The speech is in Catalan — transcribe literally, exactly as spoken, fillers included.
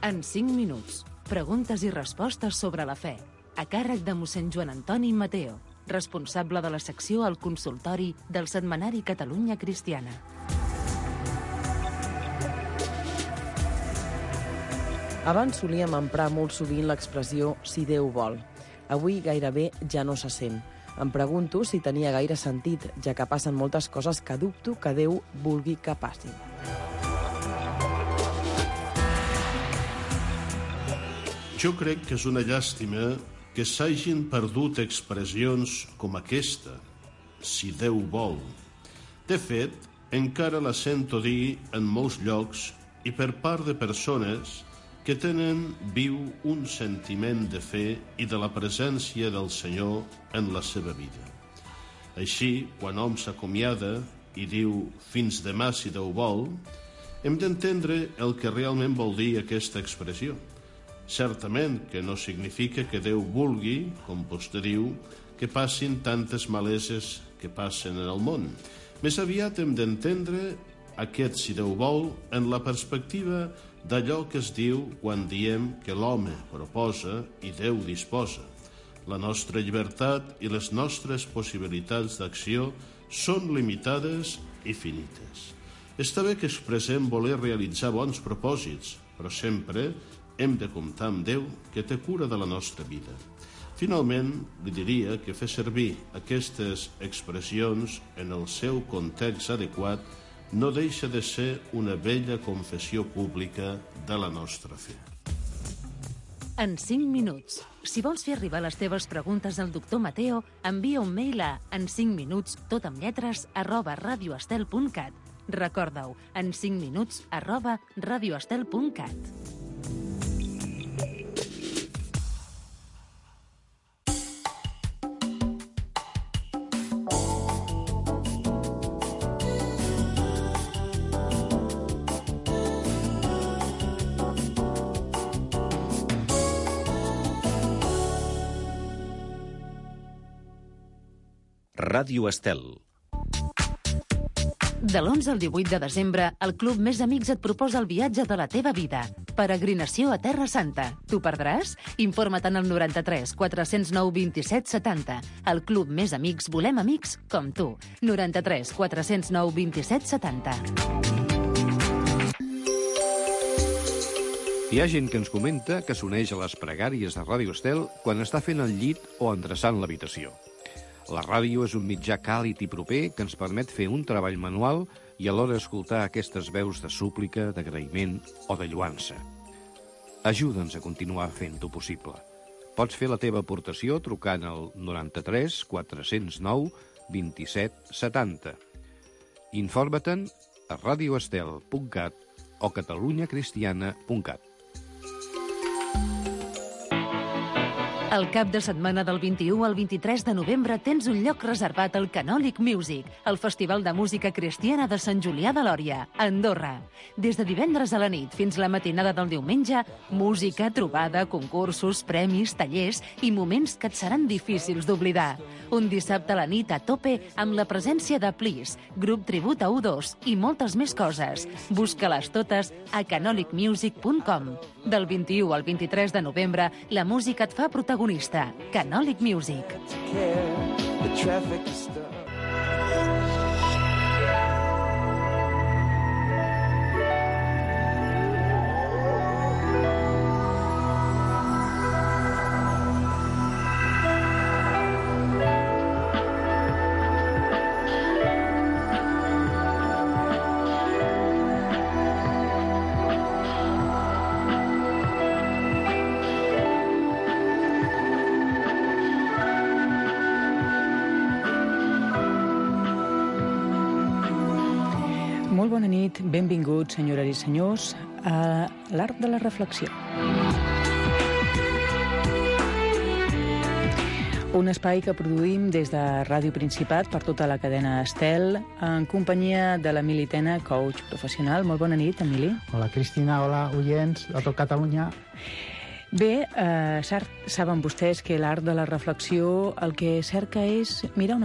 En cinc minuts, preguntes i respostes sobre la fe, a càrrec de mossèn Joan Antoni Mateo, responsable de la secció al consultori del setmanari Catalunya Cristiana. Abans solíem emprar molt sovint l'expressió «si Déu vol». Avui gairebé ja no se sent. Em pregunto si tenia gaire sentit, ja que passen moltes coses que dubto que Déu vulgui que passin. Jo crec que és una llàstima que s'hagin perdut expressions com aquesta, si Déu vol. De fet, encara la sento dir en molts llocs i per part de persones que tenen viu un sentiment de fe i de la presència del Senyor en la seva vida. Així, quan hom s'acomiada i diu «fins demà si Déu vol», hem d'entendre el que realment vol dir aquesta expressió. Certament que no significa que Déu vulgui, com vostè diu, que passin tantes maleses que passen en el món. Més aviat hem d'entendre aquest si Déu vol en la perspectiva d'allò que es diu quan diem que l'home proposa i Déu disposa. La nostra llibertat i les nostres possibilitats d'acció són limitades i finites. Està bé que expressem voler realitzar bons propòsits, però sempre hem de comptar amb Déu que té cura de la nostra vida. Finalment, li diria que fer servir aquestes expressions en el seu context adequat no deixa de ser una vella confessió pública de la nostra fe. En cinc minuts. Si vols fer arribar les teves preguntes al doctor Mateo, envia un mail a en cinc minuts, tot amb lletres, arroba radioestel punt cat. Recorda-ho, en cinc minuts, arroba radioestel punt cat. Ràdio Estel. De l'onze al divuit de desembre, el Club Més Amics et proposa el viatge de la teva vida. Peregrinació a Terra Santa. T'ho perdràs? Informa't en el noranta-tres quatre-cents nou vint-i-set setanta. El Club Més Amics volem amics com tu. noranta-tres quatre-cents nou vint-i-set setanta. Hi ha gent que ens comenta que s'uneix a les pregàries de Ràdio Estel quan està fent el llit o endreçant l'habitació. La ràdio és un mitjà càlid i proper que ens permet fer un treball manual i alhora escoltar aquestes veus de súplica, d'agraïment o de lluança. Ajuda'ns a continuar fent-ho possible. Pots fer la teva aportació trucant al noranta-tres quatre-cents nou vint-i-set setanta. Informa-te'n a radioestel punt cat o catalunyacristiana punt cat. El cap de setmana del vint-i-u al vint-i-tres de novembre tens un lloc reservat al Canòlic Music, el Festival de Música Cristiana de Sant Julià de Lòria, a Andorra. Des de divendres a la nit fins la matinada del diumenge, música, trobada, concursos, premis, tallers i moments que et seran difícils d'oblidar. Un dissabte a la nit a tope amb la presència de Plis, grup tribut a U dos i moltes més coses. Busca-les totes a canòlic music punt com. Del vint-i-u al vint-i-tres de novembre, la música et fa protagonista. Canòlic Music. Molt bona nit, benvinguts, senyores i senyors, a l'Art de la Reflexió. Un espai que produïm des de Ràdio Principat per tota la cadena Estel, en companyia de l'Emili Tena, coach professional. Molt bona nit, Emili. Hola, Cristina. Hola, oients de tot Catalunya. Bé, eh, saben vostès que l'Art de la Reflexió el que cerca és mirar una